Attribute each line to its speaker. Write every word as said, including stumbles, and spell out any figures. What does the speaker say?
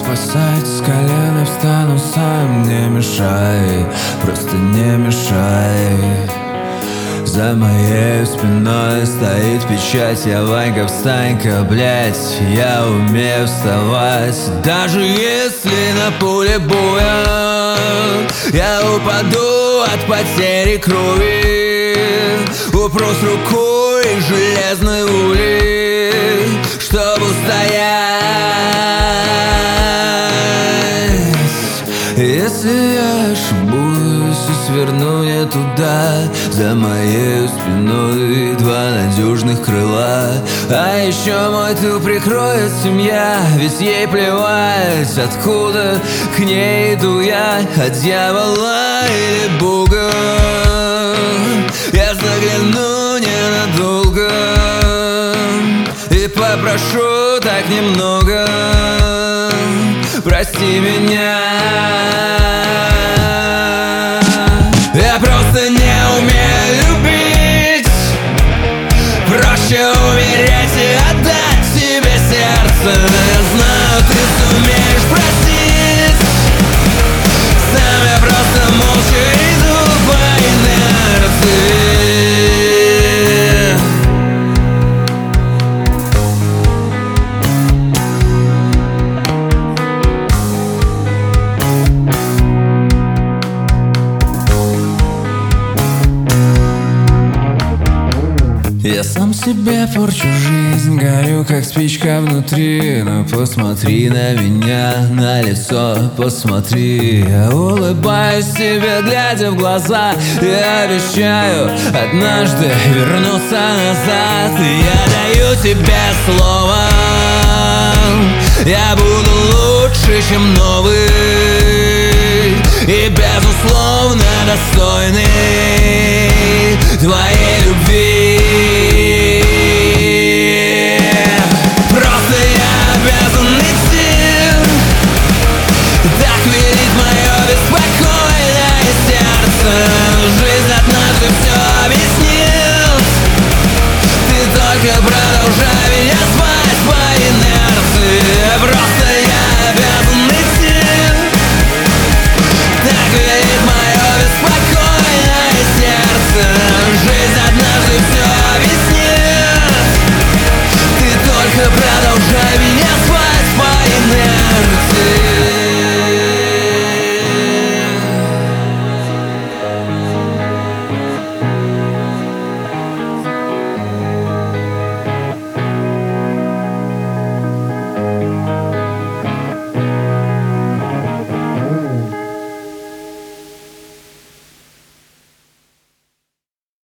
Speaker 1: спасать, с колена встану сам. Не мешай, просто не мешай. За моей спиной стоит печать. Я Ванька, встань-ка, блять, я умею вставать. Даже если на поле боя я упаду от потери крови, упрусь рукой железной ули, чтобы устоять. Если я ошибусь и сверну не туда, за моей спиной два надежных крыла. А еще мой тыл прикроет семья, ведь ей плевать, откуда к ней иду я, от дьявола или Бога. Я загляну ненадолго и попрошу так немного. Прости меня. Я просто не умею любить. Проще умереть и отдать себе сердце. Я знаю, ты сумеешь простить. Сам я просто молча иду по инерции. Я сам себе порчу жизнь, горю как спичка внутри. Но посмотри на меня, на лицо посмотри. Я улыбаюсь тебе, глядя в глаза. Я обещаю однажды вернуться назад. И я даю тебе слово, я буду лучше, чем новый, и безусловно достойный твоей любви.